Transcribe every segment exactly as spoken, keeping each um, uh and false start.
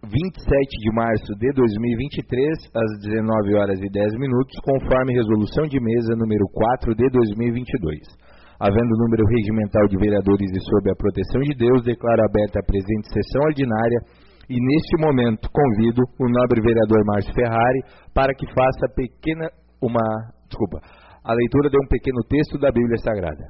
vinte e sete de março de dois mil e vinte e três, às dezenove horas e dez minutos, conforme resolução de mesa número quatro de dois mil e vinte e dois. Havendo número regimental de vereadores e sob a proteção de Deus, declaro aberta a presente sessão ordinária e, neste momento, convido o nobre vereador Márcio Ferrari para que faça pequena, uma, desculpa, a leitura de um pequeno texto da Bíblia Sagrada.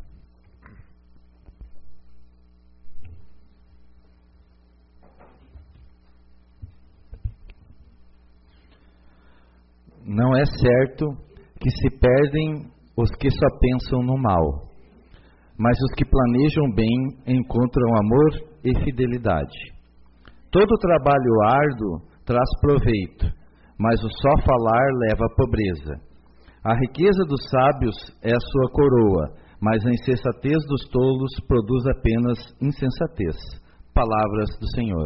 Não é certo que se perdem os que só pensam no mal, mas os que planejam bem encontram amor e fidelidade. Todo trabalho árduo traz proveito, mas o só falar leva à pobreza. A riqueza dos sábios é a sua coroa, mas a insensatez dos tolos produz apenas insensatez. Palavras do Senhor.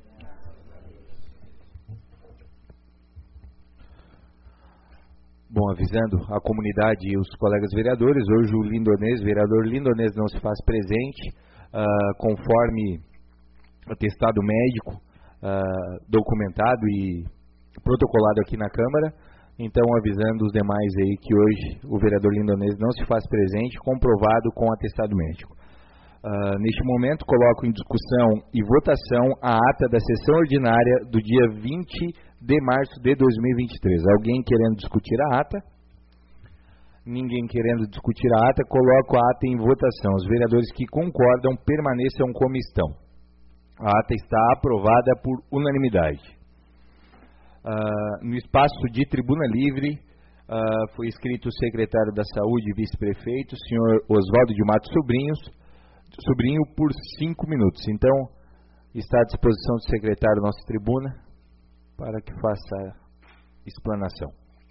Bom, avisando a comunidade e os colegas vereadores, hoje o Lindonês, vereador Lindonês não se faz presente, uh, conforme atestado médico, uh, documentado e protocolado aqui na Câmara. Então, avisando os demais aí que hoje o vereador Lindonês não se faz presente, comprovado com atestado médico. Uh, neste momento, coloco em discussão e votação a ata da sessão ordinária do dia vinte de março de dois mil e vinte e três. Alguém querendo discutir a ata? Ninguém querendo discutir a ata, coloco a ata em votação. Os vereadores que concordam permaneçam como estão. A ata está aprovada por unanimidade. Uh, no espaço de tribuna livre, uh, foi escrito o secretário da Saúde e vice-prefeito, o senhor Oswaldo de Matos Sobrinhos, Sobrinho, por cinco minutos. Então, está à disposição do secretário da nossa tribuna para que faça a explanação.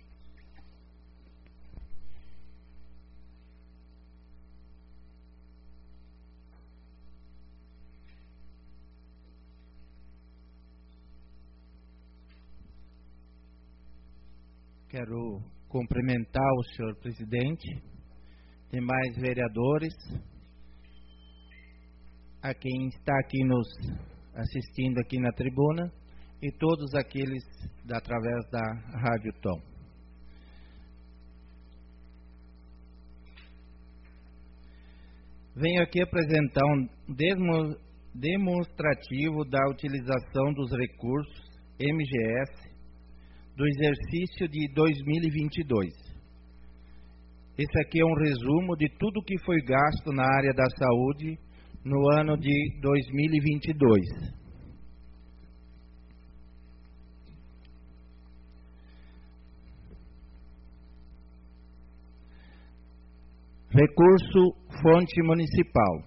Quero cumprimentar o senhor presidente, demais vereadores, a quem está aqui nos assistindo aqui na tribuna e todos aqueles da, através da Rádio Tom. Venho aqui apresentar um demo, demonstrativo da utilização dos recursos M G S do exercício de dois mil e vinte e dois. Esse aqui é um resumo de tudo que foi gasto na área da saúde no ano de dois mil e vinte e dois. Recurso fonte municipal.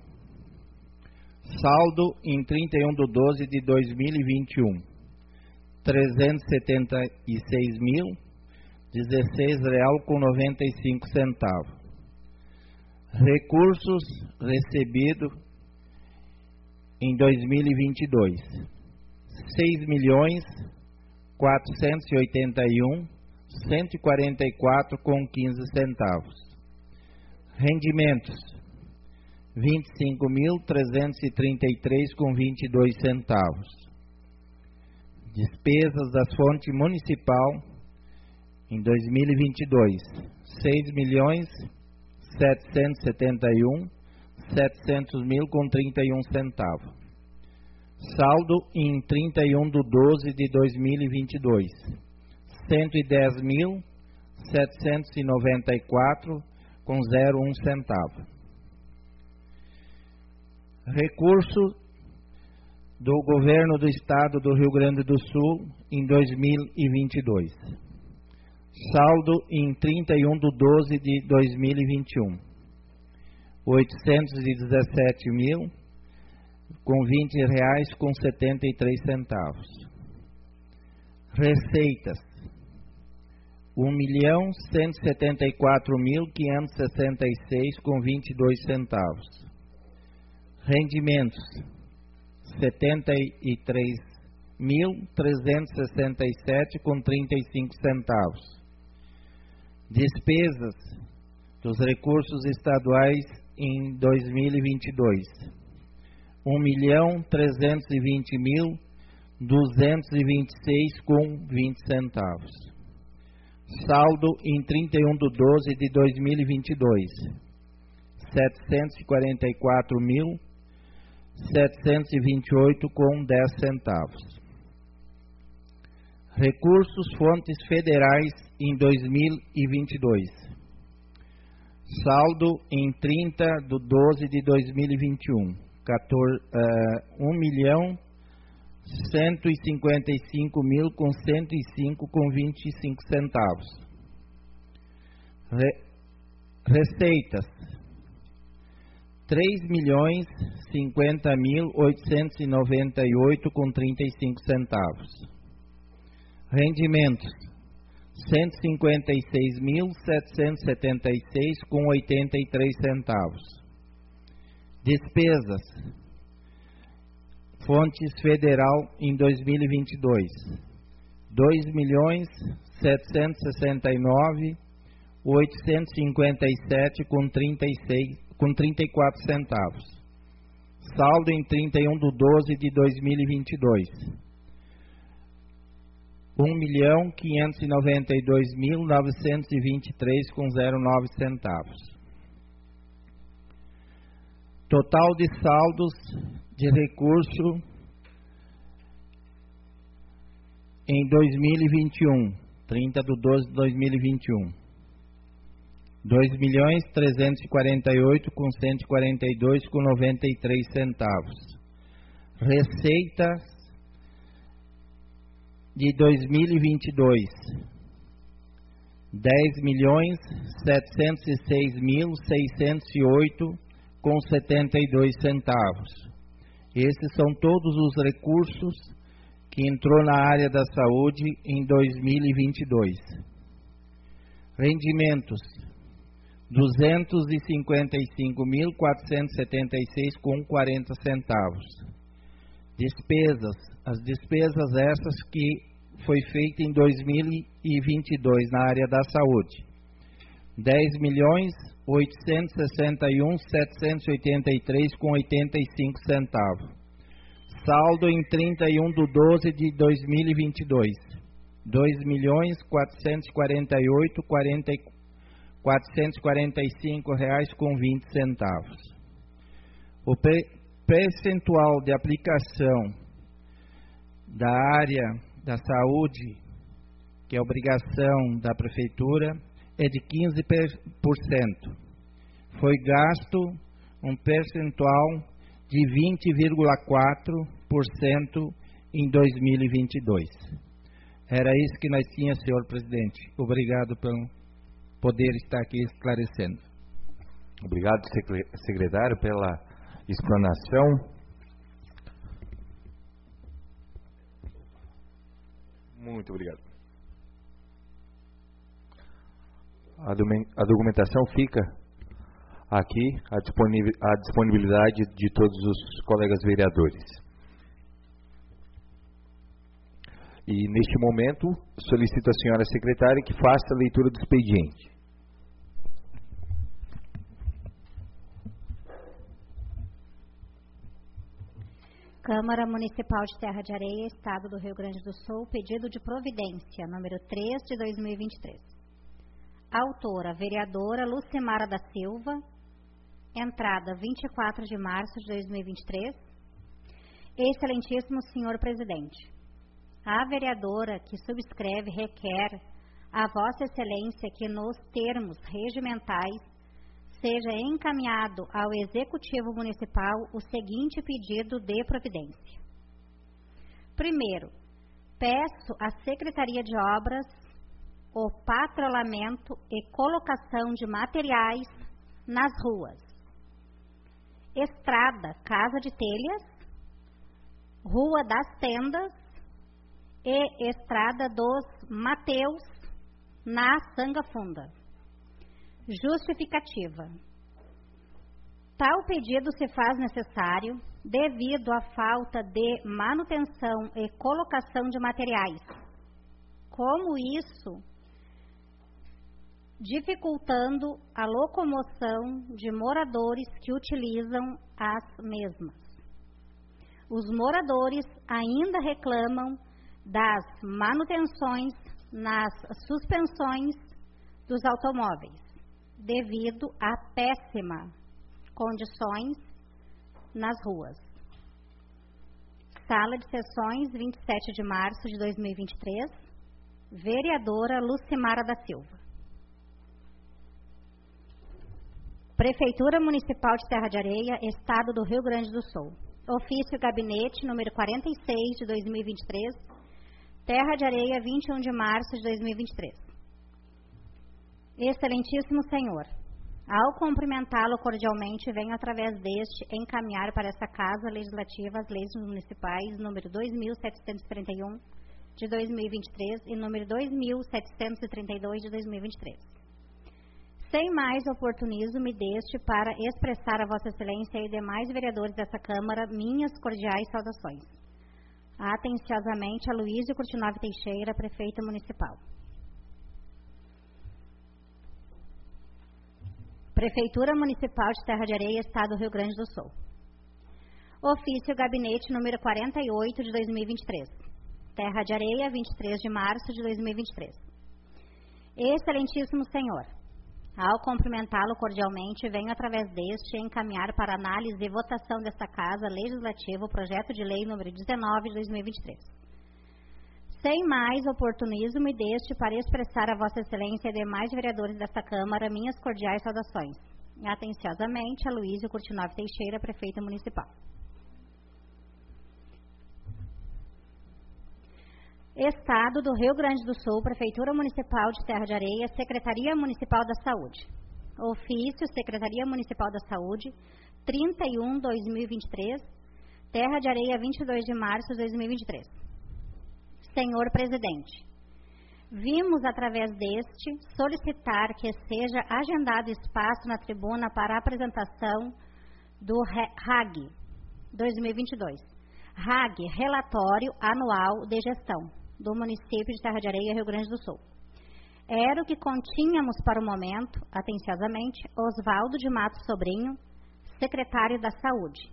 Saldo em trinta e um de doze de dois mil e vinte e um. trezentos e setenta e seis mil, dezesseis reais com noventa e cinco centavos. Recursos recebidos em dois mil e vinte e dois. seis milhões quatrocentos e oitenta e um, cento e quarenta e quatro com quinze centavos. Rendimentos, vinte e cinco mil trezentos e trinta e três com vinte e dois centavos. Despesas da fonte municipal em dois mil e vinte e dois, seis milhões setecentos e setenta e um, setecentos mil com trinta e um centavos. Saldo em trinta e um de doze de dois mil e vinte e dois, cento e dez mil setecentos e noventa e quatro com zero vírgula um centavo. Recurso do Governo do Estado do Rio Grande do Sul em dois mil e vinte e dois. Saldo em trinta e um de doze de dois mil e vinte e um. oitocentos e dezessete mil com vinte reais com setenta e três centavos. Receitas, um milhão cento e setenta e quatro mil quinhentos e sessenta e seis com vinte e dois centavos. Rendimentos, setenta e três mil trezentos e sessenta e sete com trinta e cinco centavos. Despesas dos recursos estaduais em dois mil e vinte e dois, um milhão trezentos e vinte mil duzentos e vinte e seis com vinte centavos. Saldo em trinta e um de doze de dois mil e vinte e dois, setecentos e quarenta e quatro mil, setecentos e vinte e oito com dez centavos. Recursos fontes federais em dois mil e vinte e dois. Saldo em trinta de doze de dois mil e vinte e um, um milhão cento e cinquenta e cinco mil com cento e cinco com vinte e cinco centavos. Re, receitas: três milhões cinquenta mil oitocentos e noventa e oito com trinta e cinco centavos. Rendimentos: cento e cinquenta e seis mil setecentos e setenta e seis com oitenta e três centavos. Despesas: fontes federal em dois mil e vinte e dois, dois milhões setecentos e sessenta e nove mil oitocentos e cinquenta e sete com trinta e seis com trinta e quatro centavos. Saldo em trinta e um de doze de dois mil e vinte e dois, um milhão quinhentos e noventa e dois mil novecentos e vinte e três com zero nove centavos. Total de saldos de recurso em dois mil e vinte e um, trinta de doze de dois mil e vinte e um, dois milhões trezentos e quarenta e oito com cento e quarenta e dois com noventa e três centavos. Receitas de dois mil e vinte e dois, dez milhões setecentos e seis mil seiscentos e oito com setenta e dois centavos. Esses são todos os recursos que entrou na área da saúde em dois mil e vinte e dois. Rendimentos: duzentos e cinquenta e cinco mil quatrocentos e setenta e seis com quarenta centavos. Despesas: as despesas essas que foi feita em dois mil e vinte e dois na área da saúde: dez milhões oitocentos e sessenta e um mil setecentos e oitenta e três com oitenta e cinco centavos. Saldo em trinta e um de doze de dois mil e vinte e dois, dois milhões quatrocentos e quarenta e oito mil quatrocentos e quarenta e cinco reais com vinte centavos. O percentual de aplicação da área da saúde, que é obrigação da prefeitura, é de quinze por cento. Foi gasto um percentual de vinte vírgula quatro por cento em dois mil e vinte e dois. Era isso que nós tínhamos, senhor presidente. Obrigado pelo poder estar aqui esclarecendo. Obrigado, secretário, pela explanação. Muito obrigado. A documentação fica aqui à disponibilidade de todos os colegas vereadores. E, neste momento, solicito à senhora secretária que faça a leitura do expediente. Câmara Municipal de Terra de Areia, Estado do Rio Grande do Sul, pedido de providência, número três de dois mil e vinte e três. Autora, vereadora Lucimara da Silva. Entrada, vinte e quatro de março de dois mil e vinte e três. Excelentíssimo senhor presidente, a vereadora que subscreve requer a Vossa Excelência que nos termos regimentais seja encaminhado ao Executivo Municipal o seguinte pedido de providência. Primeiro, peço à Secretaria de Obras o patrulhamento e colocação de materiais nas ruas: Estrada Casa de Telhas, Rua das Tendas e Estrada dos Mateus, na Sanga Funda. Justificativa. Tal pedido se faz necessário devido à falta de manutenção e colocação de materiais, como isso dificultando a locomoção de moradores que utilizam as mesmas. os moradores ainda reclamam das manutenções nas suspensões dos automóveis, devido a péssimas condições nas ruas. Sala de Sessões, vinte e sete de março de dois mil e vinte e três, vereadora Lucimara da Silva. Prefeitura Municipal de Serra de Areia, Estado do Rio Grande do Sul. Ofício Gabinete, número quarenta e seis de dois mil e vinte e três, Terra de Areia, vinte e um de março de dois mil e vinte e três. Excelentíssimo Senhor, ao cumprimentá-lo cordialmente, venho através deste encaminhar para essa Casa Legislativa as leis municipais número dois mil setecentos e trinta e um de dois mil e vinte e três e número dois mil setecentos e trinta e dois de dois mil e vinte e três. Sem mais oportunismo, me deste para expressar a Vossa Excelência e demais vereadores dessa Câmara minhas cordiais saudações. Atenciosamente, Aloísio Curtinove Teixeira, Prefeita Municipal. Prefeitura Municipal de Serra de Areia, Estado do Rio Grande do Sul. Ofício Gabinete número quarenta e oito de dois mil e vinte e três. Terra de Areia, vinte e três de março de dois mil e vinte e três. Excelentíssimo Senhor, ao cumprimentá-lo cordialmente, venho através deste encaminhar para análise e votação desta Casa Legislativa o projeto de lei número dezenove de dois mil e vinte e três. Sem mais oportunismo, me deste para expressar a Vossa Excelência e demais vereadores desta Câmara minhas cordiais saudações. Atenciosamente, Aloísio Curtinove Teixeira, Prefeita Municipal. Estado do Rio Grande do Sul, Prefeitura Municipal de Serra de Areia, Secretaria Municipal da Saúde. Ofício, Secretaria Municipal da Saúde, trinta e um de dois mil e vinte e três, Terra de Areia, vinte e dois de março de dois mil e vinte e três. Senhor Presidente, vimos através deste solicitar que seja agendado espaço na tribuna para a apresentação do R A G dois mil e vinte e dois. R A G, Relatório Anual de Gestão do Município de Serra de Areia, Rio Grande do Sul. Era o que continhamos para o momento, atenciosamente, Osvaldo de Matos Sobrinho, Secretário da Saúde.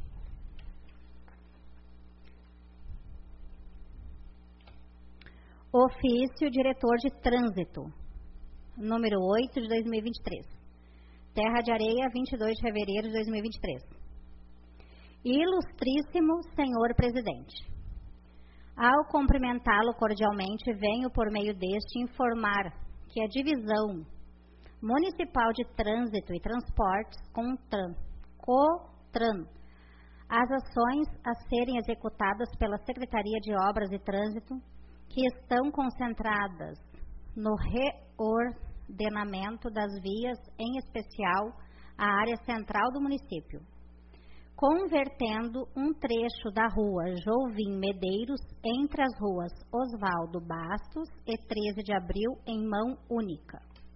Ofício Diretor de Trânsito, número oito de dois mil e vinte e três. Terra de Areia, vinte e dois de fevereiro de dois mil e vinte e três. Ilustríssimo Senhor Presidente, ao cumprimentá-lo cordialmente, venho por meio deste informar que a Divisão Municipal de Trânsito e Transportes, CONTRAN, COTRAN, as ações a serem executadas pela Secretaria de Obras e Trânsito, que estão concentradas no reordenamento das vias, em especial a área central do município, convertendo um trecho da rua Jovim Medeiros entre as ruas Osvaldo Bastos e treze de abril em mão única.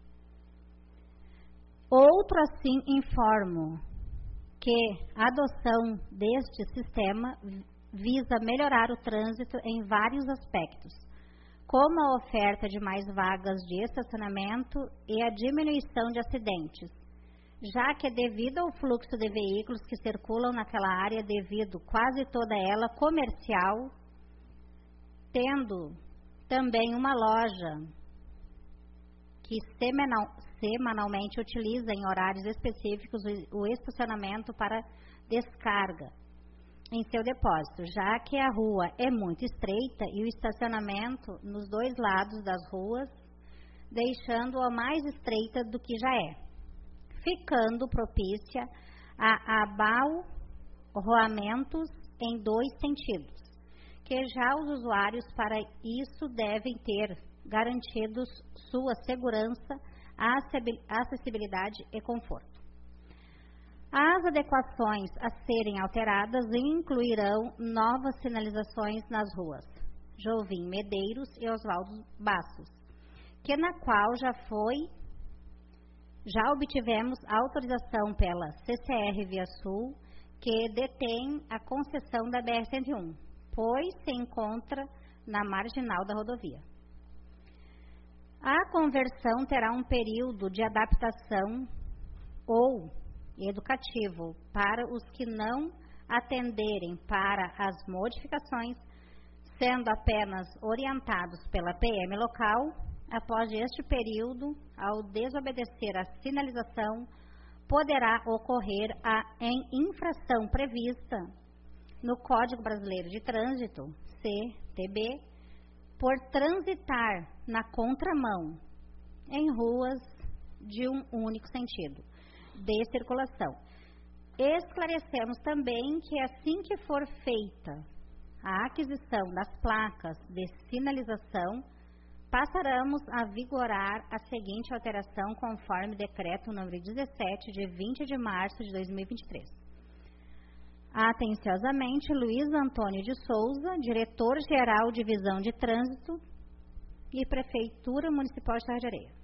Outro assim informo que a adoção deste sistema visa melhorar o trânsito em vários aspectos, como a oferta de mais vagas de estacionamento e a diminuição de acidentes, já que devido ao fluxo de veículos que circulam naquela área, devido quase toda ela comercial, tendo também uma loja que semanal, semanalmente utiliza em horários específicos o, o estacionamento para descarga em seu depósito, já que a rua é muito estreita e o estacionamento nos dois lados das ruas, deixando-a mais estreita do que já é, ficando propícia a abalroamentos em dois sentidos, que já os usuários para isso devem ter garantidos sua segurança, acessibilidade e conforto. As adequações a serem alteradas incluirão novas sinalizações nas ruas Jovim Medeiros e Osvaldo Bastos, que na qual já foi, já obtivemos autorização pela C C R Via Sul, que detém a concessão da B R cento e um, pois se encontra na marginal da rodovia. A conversão terá um período de adaptação ou educativo para os que não atenderem para as modificações, sendo apenas orientados pela P M local. Após este período, ao desobedecer a sinalização, poderá ocorrer a em infração prevista no Código Brasileiro de Trânsito, C T B, por transitar na contramão em ruas de um único sentido de circulação. Esclarecemos também que assim que for feita a aquisição das placas de sinalização, passaremos a vigorar a seguinte alteração conforme decreto número dezessete, de vinte de março de dois mil e vinte e três. Atenciosamente, Luiz Antônio de Souza, diretor-geral de Divisão de Trânsito e Prefeitura Municipal de Terra de Areia.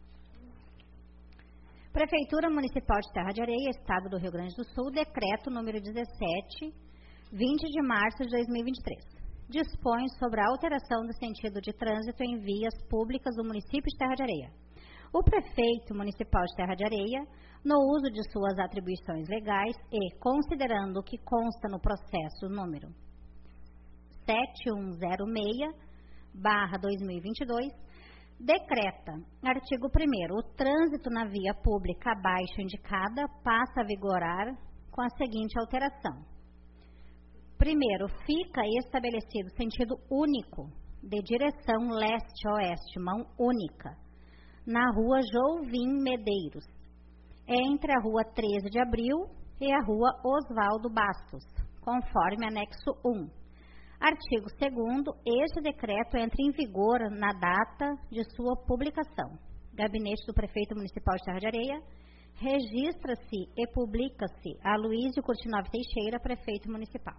Prefeitura Municipal de Terra de Areia, Estado do Rio Grande do Sul, decreto número dezessete, vinte de março de dois mil e vinte e três. Dispõe sobre a alteração do sentido de trânsito em vias públicas do município de Terra de Areia. O prefeito municipal de Terra de Areia, no uso de suas atribuições legais e considerando o que consta no processo número sete um zero seis barra dois mil e vinte e dois, decreta, artigo primeiro, o trânsito na via pública abaixo indicada passa a vigorar com a seguinte alteração. Primeiro, fica estabelecido sentido único de direção leste-oeste, mão única, na rua Jovim Medeiros, entre a rua treze de abril e a rua Oswaldo Bastos, conforme anexo um. Artigo segundo, este decreto entra em vigor na data de sua publicação. Gabinete do Prefeito Municipal de Terra de Areia, registra-se e publica-se Aloísio Curtinove Teixeira, Prefeito Municipal.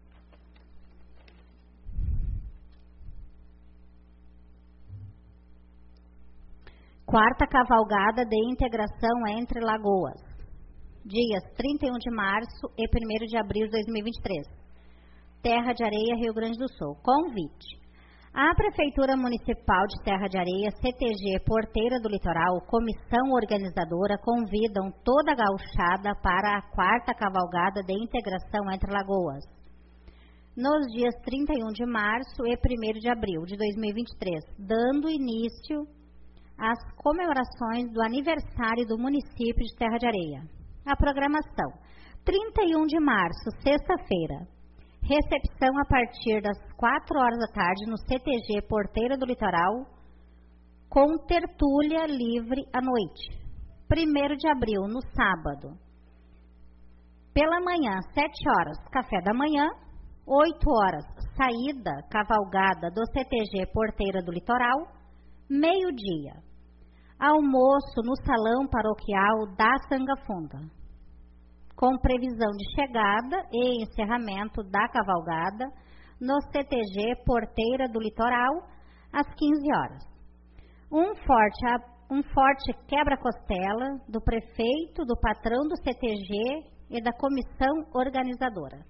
Quarta cavalgada de integração entre Lagoas, dias trinta e um de março e primeiro de abril de dois mil e vinte e três. Terra de Areia, Rio Grande do Sul. Convite. A Prefeitura Municipal de Terra de Areia, C T G Porteira do Litoral, Comissão Organizadora, convidam toda a gauchada para a quarta cavalgada de integração entre Lagoas, nos dias trinta e um de março e primeiro de abril de dois mil e vinte e três, dando início às comemorações do aniversário do município de Terra de Areia. A programação: trinta e um de março, sexta-feira, recepção a partir das quatro horas da tarde no C T G Porteira do Litoral, com tertúlia livre à noite. primeiro de abril, no sábado, pela manhã, sete horas, café da manhã. oito horas, saída cavalgada do C T G Porteira do Litoral. Meio-dia, almoço no Salão Paroquial da Sangafunda, com previsão de chegada e encerramento da cavalgada no C T G Porteira do Litoral, às quinze horas. Um forte, um forte quebra-costela do prefeito, do patrão do C T G e da comissão organizadora.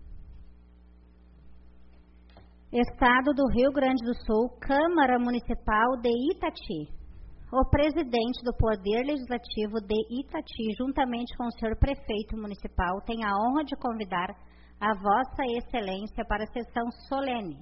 Estado do Rio Grande do Sul, Câmara Municipal de Itati. O presidente do Poder Legislativo de Itati, juntamente com o senhor prefeito municipal, tem a honra de convidar a Vossa Excelência para a sessão solene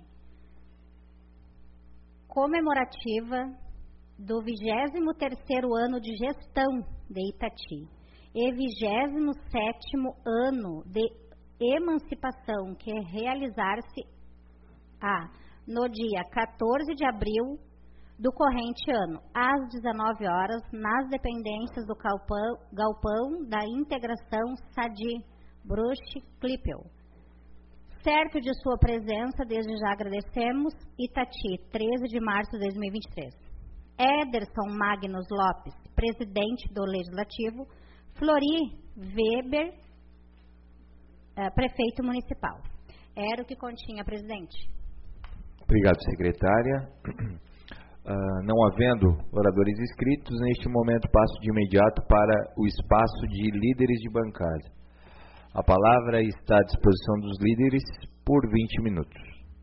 comemorativa do vigésimo terceiro ano de gestão de Itati e vigésimo sétimo ano de emancipação, que realizar-se a no dia quatorze de abril do corrente ano, às dezenove horas, nas dependências do galpão, galpão da integração Sadi Brush Clipel. Certo de sua presença, desde já agradecemos. Itati, treze de março de dois mil e vinte e três. Ederson Magnus Lopes, presidente do Legislativo. Flori Weber, eh, prefeito municipal. Era o que continha, presidente. Obrigado, secretária. Uh, não havendo oradores inscritos, neste momento passo de imediato para o espaço de líderes de bancada. A palavra está à disposição dos líderes por vinte minutos.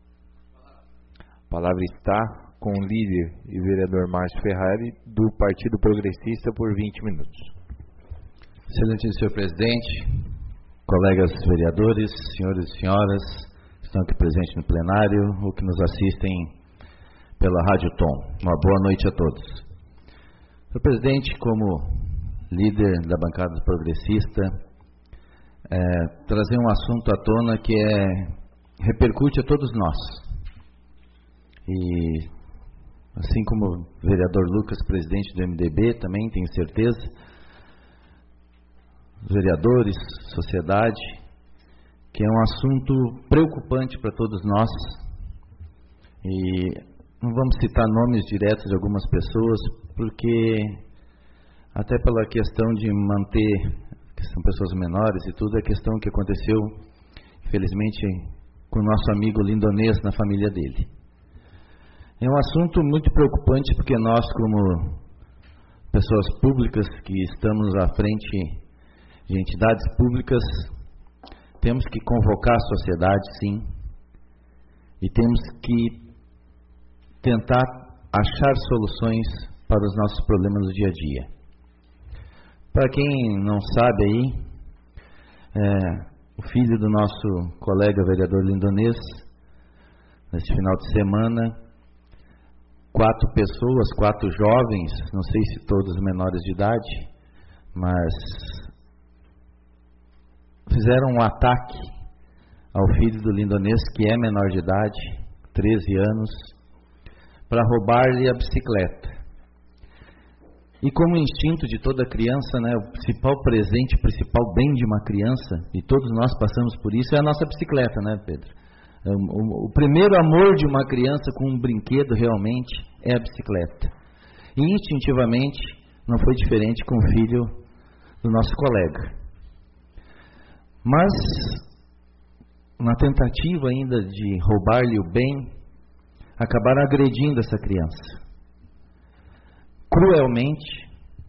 A palavra está com o líder e vereador Márcio Ferrari, do Partido Progressista, por vinte minutos. Excelentíssimo senhor presidente, colegas vereadores, senhores e senhoras, que estão aqui presentes no plenário, ou que nos assistem pela Rádio Tom. Uma boa noite a todos. Senhor presidente, como líder da bancada progressista, é, trazer um assunto à tona que é, repercute a todos nós. E, assim como o vereador Lucas, presidente do M D B, também tenho certeza, vereadores, sociedade, que é um assunto preocupante para todos nós. E não vamos citar nomes diretos de algumas pessoas, porque até pela questão de manter, que são pessoas menores e tudo, a questão que aconteceu, infelizmente, com o nosso amigo lindonês na família dele. É um assunto muito preocupante, porque nós, como pessoas públicas que estamos à frente de entidades públicas, temos que convocar a sociedade, sim, e temos que tentar achar soluções para os nossos problemas do dia a dia. Para quem não sabe aí, é, o filho do nosso colega vereador lindonês, neste final de semana, quatro pessoas, quatro jovens, não sei se todos menores de idade, mas fizeram um ataque ao filho do lindonês, que é menor de idade, treze anos, para roubar-lhe a bicicleta. E como instinto de toda criança, né, o principal presente, o principal bem de uma criança, e todos nós passamos por isso, é a nossa bicicleta, né, Pedro? O, o, o primeiro amor de uma criança com um brinquedo realmente é a bicicleta. E instintivamente não foi diferente com o filho do nosso colega. Mas, na tentativa ainda de roubar-lhe o bem, acabaram agredindo essa criança. Cruelmente,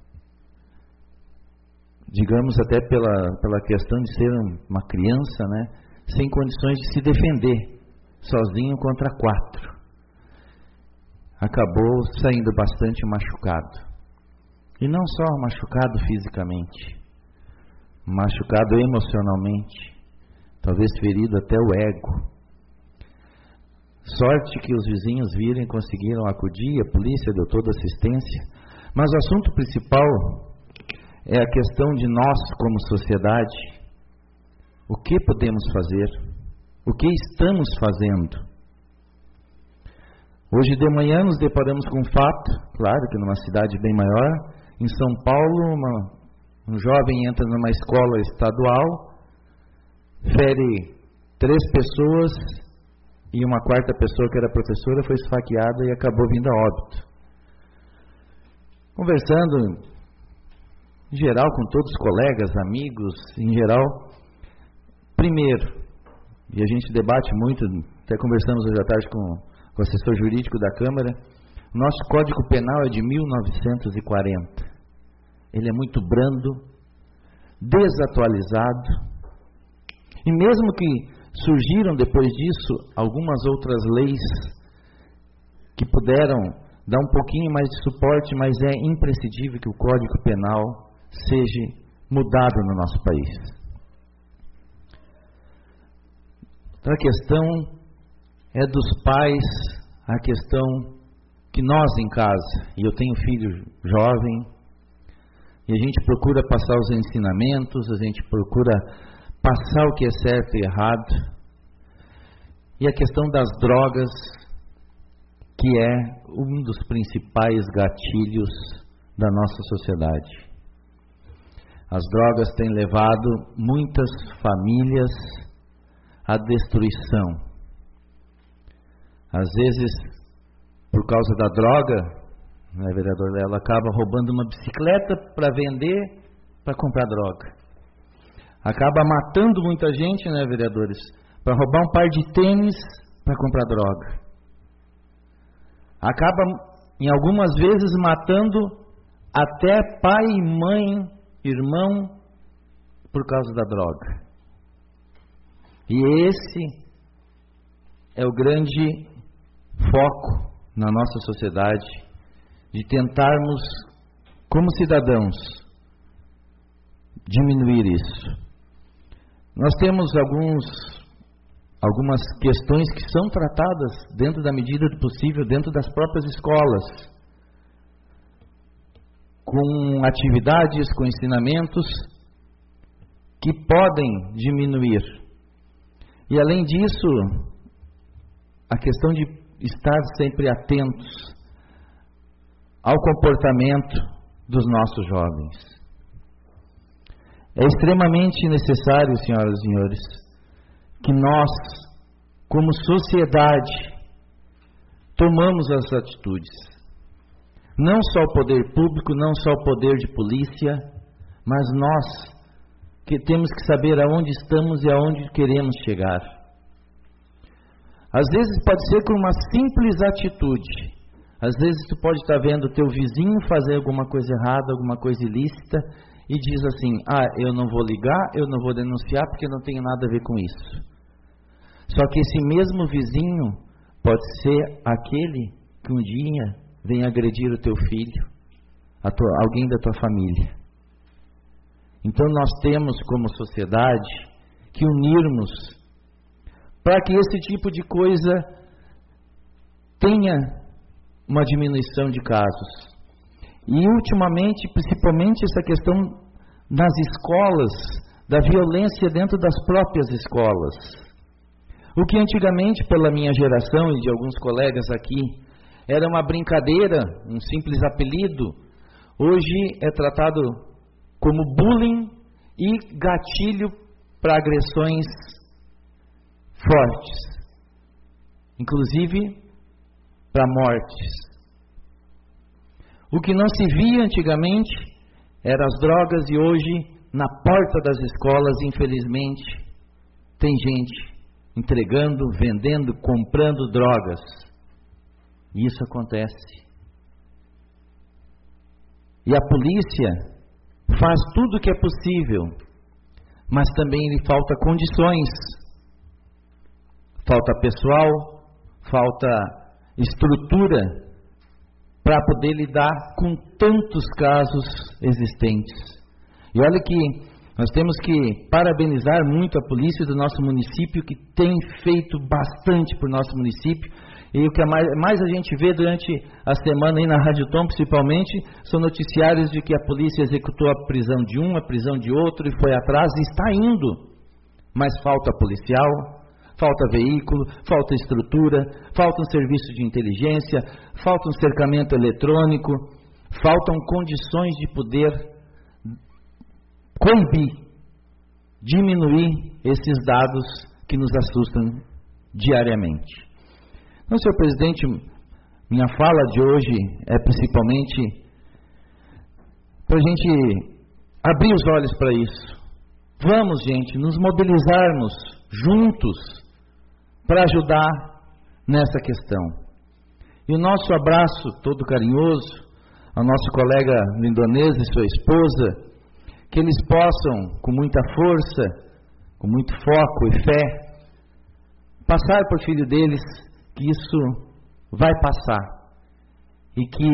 digamos até pela, pela questão de ser uma criança, né, sem condições de se defender, sozinho contra quatro. Acabou saindo bastante machucado. E não só machucado fisicamente, machucado emocionalmente, talvez ferido até o ego. Sorte que os vizinhos viram e conseguiram acudir, a polícia deu toda assistência. Mas o assunto principal é a questão de nós como sociedade. O que podemos fazer? O que estamos fazendo? Hoje de manhã nos deparamos com um fato, claro que numa cidade bem maior, em São Paulo, uma, um jovem entra numa escola estadual, fere três pessoas, e uma quarta pessoa, que era professora, foi esfaqueada e acabou vindo a óbito. Conversando, em geral, com todos os colegas, amigos, em geral, primeiro, e a gente debate muito, até conversamos hoje à tarde com, com o assessor jurídico da Câmara, o nosso Código Penal é de mil novecentos e quarenta. Ele é muito brando, desatualizado, e mesmo que surgiram depois disso algumas outras leis que puderam dar um pouquinho mais de suporte, mas é imprescindível que o Código Penal seja mudado no nosso país. Então a questão é dos pais, a questão que nós em casa, e eu tenho filho jovem, e a gente procura passar os ensinamentos, a gente procura passar o que é certo e errado, e a questão das drogas, que é um dos principais gatilhos da nossa sociedade. As drogas têm levado muitas famílias à destruição. Às vezes, por causa da droga, né, vereador, ela acaba roubando uma bicicleta para vender, para comprar droga. Acaba matando muita gente, né, vereadores, para roubar um par de tênis para comprar droga. Acaba, em algumas vezes, matando até pai, mãe, irmão, por causa da droga. E esse é o grande foco na nossa sociedade, de tentarmos, como cidadãos, diminuir isso. Nós temos alguns, algumas questões que são tratadas dentro da medida do possível, dentro das próprias escolas, com atividades, com ensinamentos que podem diminuir. E além disso, a questão de estar sempre atentos ao comportamento dos nossos jovens. É extremamente necessário, senhoras e senhores, que nós, como sociedade, tomamos as atitudes. Não só o poder público, não só o poder de polícia, mas nós que temos que saber aonde estamos e aonde queremos chegar. Às vezes pode ser com uma simples atitude. Às vezes tu pode estar vendo o teu vizinho fazer alguma coisa errada, alguma coisa ilícita, e diz assim, ah, eu não vou ligar, eu não vou denunciar porque não tenho nada a ver com isso. Só que esse mesmo vizinho pode ser aquele que um dia vem agredir o teu filho, a tua, alguém da tua família. Então nós temos como sociedade que unirmos para que esse tipo de coisa tenha uma diminuição de casos. E ultimamente, principalmente essa questão nas escolas, da violência dentro das próprias escolas. O que antigamente, pela minha geração e de alguns colegas aqui, era uma brincadeira, um simples apelido, hoje é tratado como bullying e gatilho para agressões fortes, inclusive para mortes. O que não se via antigamente eram as drogas e hoje, na porta das escolas, infelizmente, tem gente entregando, vendendo, comprando drogas. E isso acontece. E a polícia faz tudo o que é possível, mas também lhe falta condições, falta pessoal, falta estrutura para poder lidar com tantos casos existentes. E olha que nós temos que parabenizar muito a polícia do nosso município, que tem feito bastante por nosso município. E o que mais, mais a gente vê durante a semana aí na Rádio Tom, principalmente, são noticiários de que a polícia executou a prisão de um, a prisão de outro, e foi atrás e está indo. Mas falta policial, falta veículo, falta estrutura, falta um serviço de inteligência, falta um cercamento eletrônico, faltam condições de poder coibir, diminuir esses dados que nos assustam diariamente. Então, senhor presidente, minha fala de hoje é principalmente para a gente abrir os olhos para isso. Vamos, gente, nos mobilizarmos juntos para ajudar nessa questão. E o nosso abraço todo carinhoso ao nosso colega lindonês e sua esposa, que eles possam, com muita força, com muito foco e fé, passar para o filho deles que isso vai passar e que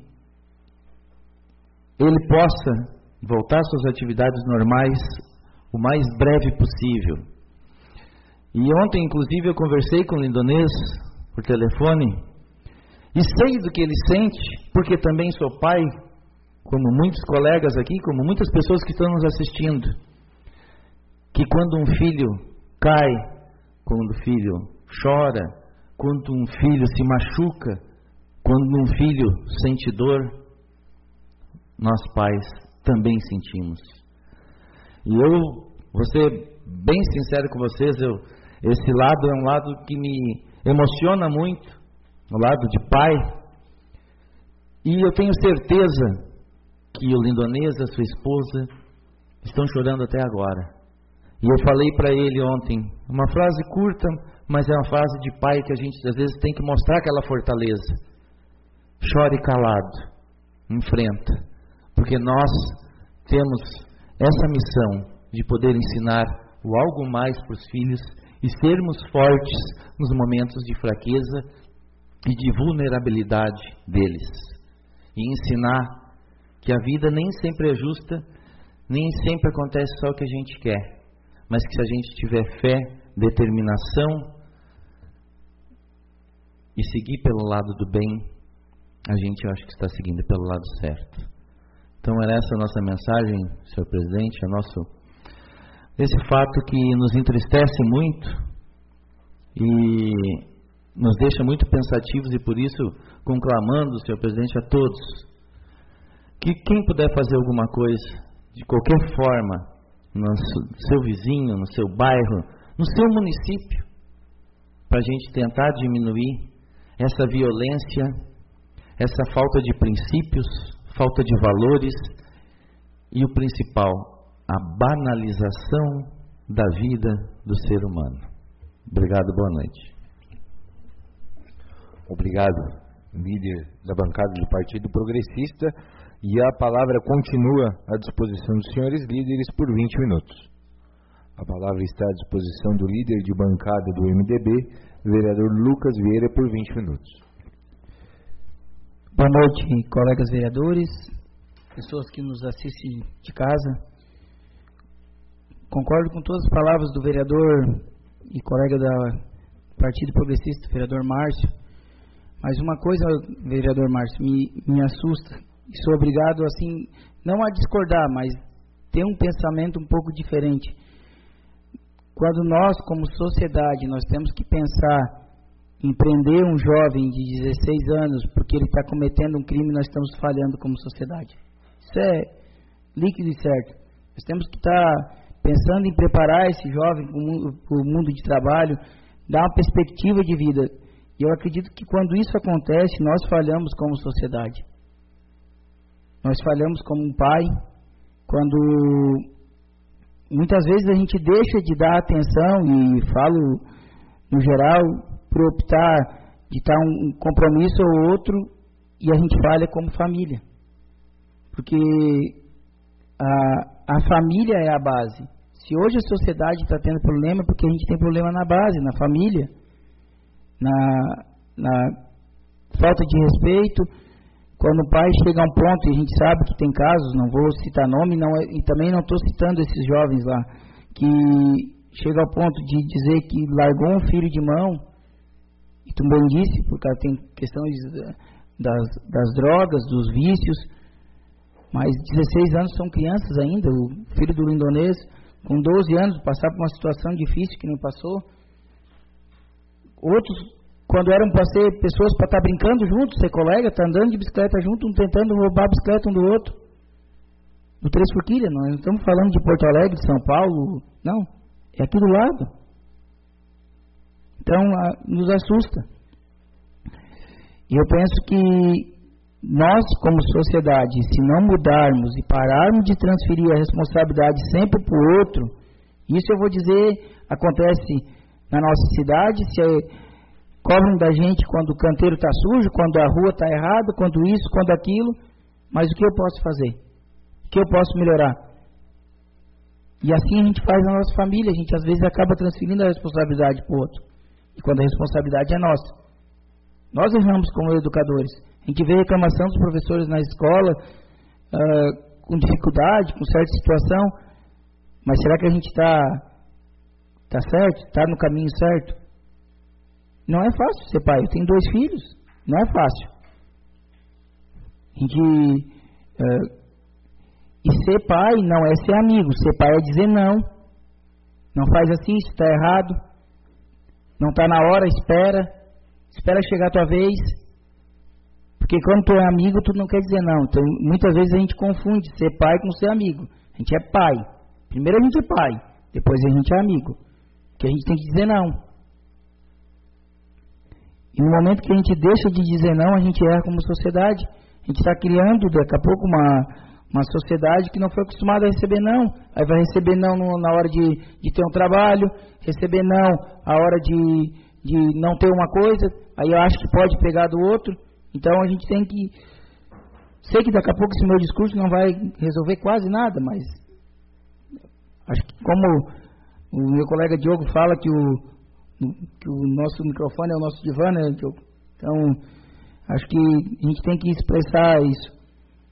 ele possa voltar às suas atividades normais o mais breve possível. E ontem, inclusive, eu conversei com o lindonês por telefone e sei do que ele sente, porque também sou pai, como muitos colegas aqui, como muitas pessoas que estão nos assistindo, que quando um filho cai, quando o filho chora, quando um filho se machuca, quando um filho sente dor, nós pais também sentimos. E eu vou ser bem sincero com vocês, eu, esse lado é um lado que me emociona muito, o lado de pai, e eu tenho certeza que o lindonês, a sua esposa, estão chorando até agora. E eu falei para ele ontem, uma frase curta, mas é uma frase de pai que a gente às vezes tem que mostrar aquela fortaleza. Chore calado, enfrenta, porque nós temos essa missão de poder ensinar o algo mais para os filhos e sermos fortes nos momentos de fraqueza e de vulnerabilidade deles. E ensinar que a vida nem sempre é justa, nem sempre acontece só o que a gente quer, mas que se a gente tiver fé, determinação e seguir pelo lado do bem, a gente, eu acho que está seguindo pelo lado certo. Então era essa a nossa mensagem, senhor presidente, é nosso, esse fato que nos entristece muito e nos deixa muito pensativos, e por isso conclamando, senhor presidente, a todos, que quem puder fazer alguma coisa, de qualquer forma, no seu vizinho, no seu bairro, no seu município, para a gente tentar diminuir essa violência, essa falta de princípios, falta de valores e o principal, a banalização da vida do ser humano. Obrigado, boa noite. Obrigado, líder da bancada do Partido Progressista, e a palavra continua à disposição dos senhores líderes por vinte minutos. A palavra está à disposição do líder de bancada do M D B, vereador Lucas Vieira, por vinte minutos. Boa noite, colegas vereadores, pessoas que nos assistem de casa. Concordo com todas as palavras do vereador e colega do Partido Progressista, vereador Márcio. Mas uma coisa, vereador Márcio, me, me assusta, e sou obrigado, assim, não a discordar, mas ter um pensamento um pouco diferente. Quando nós, como sociedade, nós temos que pensar em prender um jovem de dezesseis anos porque ele está cometendo um crime, nós estamos falhando como sociedade. Isso é líquido e certo. Nós temos que estar pensando em preparar esse jovem para o mundo de trabalho, dar uma perspectiva de vida. E eu acredito que quando isso acontece, nós falhamos como sociedade. Nós falhamos como um pai, quando muitas vezes a gente deixa de dar atenção, e falo no geral, por optar de estar um compromisso ou outro, e a gente falha como família. Porque a, a família é a base. Se hoje a sociedade está tendo problema, é porque a gente tem problema na base, na família, na, na falta de respeito. Quando o pai chega a um ponto, e a gente sabe que tem casos, não vou citar nome, não, e também não estou citando esses jovens lá, que chega ao ponto de dizer que largou um filho de mão, e tu bem disse, porque tem questões das, das drogas, dos vícios, mas dezesseis anos são crianças ainda. O filho do lindonês, com doze anos, passar por uma situação difícil que nem passou. Outros, quando eram para ser pessoas para estar brincando juntos, ser colega, estar andando de bicicleta junto, um tentando roubar a bicicleta um do outro. Do Três Forquilhas, nós não estamos falando de Porto Alegre, de São Paulo, não. É aqui do lado. Então, a, nos assusta. E eu penso que nós, como sociedade, se não mudarmos e pararmos de transferir a responsabilidade sempre para o outro, isso eu vou dizer, acontece na nossa cidade, se é, cobram da gente quando o canteiro está sujo, quando a rua está errada, quando isso, quando aquilo, mas o que eu posso fazer? O que eu posso melhorar? E assim a gente faz na nossa família, a gente às vezes acaba transferindo a responsabilidade para o outro, e quando a responsabilidade é nossa. Nós erramos como educadores, a gente vê reclamação dos professores na escola, uh, com dificuldade, com certa situação, mas será que a gente está tá certo? Está no caminho certo? Não é fácil ser pai. Eu tenho dois filhos. Não é fácil. A gente, uh, e ser pai não é ser amigo. Ser pai é dizer não. Não faz assim, isso está errado. Não está na hora, espera. Espera chegar a tua vez. Porque quando tu é amigo, tu não quer dizer não. Então, muitas vezes a gente confunde ser pai com ser amigo. A gente é pai. Primeiro a gente é pai. Depois a gente é amigo. Porque a gente tem que dizer não. E no momento que a gente deixa de dizer não, a gente erra como sociedade. A gente está criando, daqui a pouco, uma, uma sociedade que não foi acostumada a receber não. Aí vai receber não no, na hora de, de ter um trabalho, receber não a hora de, de não ter uma coisa, aí eu acho que pode pegar do outro. Então a gente tem que... Sei que daqui a pouco esse meu discurso não vai resolver quase nada, mas... Acho que como o meu colega Diogo fala que o... que o nosso microfone é o nosso divã, né, Diogo? Então, acho que a gente tem que expressar isso.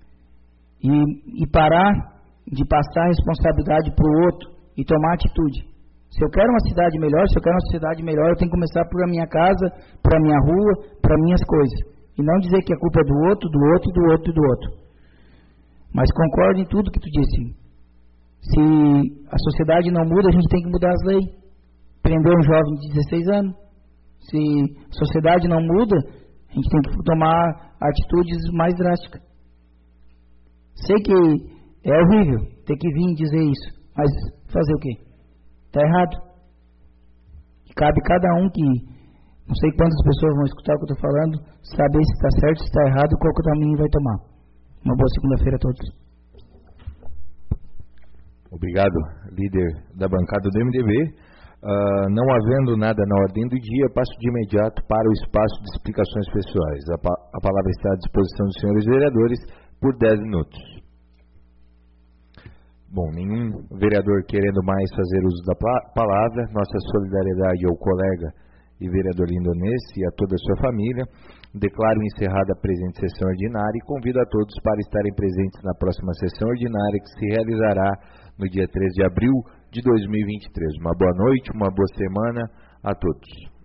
E, e parar de passar a responsabilidade para o outro e tomar atitude. Se eu quero uma cidade melhor, se eu quero uma sociedade melhor, eu tenho que começar por a minha casa, por a minha rua, por as minhas coisas. E não dizer que a culpa é do outro, do outro, do outro e do outro. Mas concordo em tudo que tu disse. Se a sociedade não muda, a gente tem que mudar as leis. Prender um jovem de dezesseis anos. Se a sociedade não muda, a gente tem que tomar atitudes mais drásticas. Sei que é horrível ter que vir dizer isso, mas fazer o quê? Está errado. Cabe cada um que, não sei quantas pessoas vão escutar o que eu estou falando, saber se está certo, se está errado e qual que o caminho vai tomar. Uma boa segunda-feira a todos. Obrigado, líder da bancada do M D B. Uh, não havendo nada na ordem do dia, passo de imediato para o espaço de explicações pessoais. A, pa a palavra está à disposição dos senhores vereadores por dez minutos. Bom, nenhum vereador querendo mais fazer uso da palavra. Nossa solidariedade ao colega e vereador Lindonês e a toda a sua família. Declaro encerrada a presente sessão ordinária e convido a todos para estarem presentes na próxima sessão ordinária que se realizará no dia três de abril de dois mil e vinte e três. Uma boa noite, uma boa semana a todos.